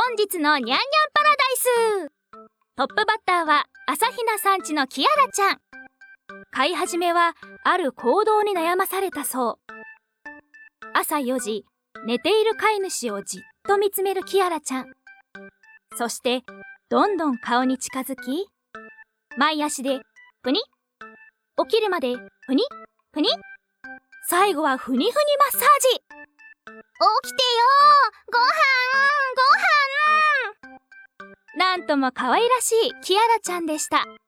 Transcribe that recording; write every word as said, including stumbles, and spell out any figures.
本日のニャンニャンパラダイス。トップバッターは朝比奈さんちのキアラちゃん。飼い始めはある行動に悩まされたそう。朝よじ、寝ている飼い主をじっと見つめるキアラちゃん。そしてどんどん顔に近づき、前足でプニッ、起きるまでプニップニッ、最後はフニフニマッサージ。起きてよー、ごはんごはん。なんとも可愛らしいキアラちゃんでした。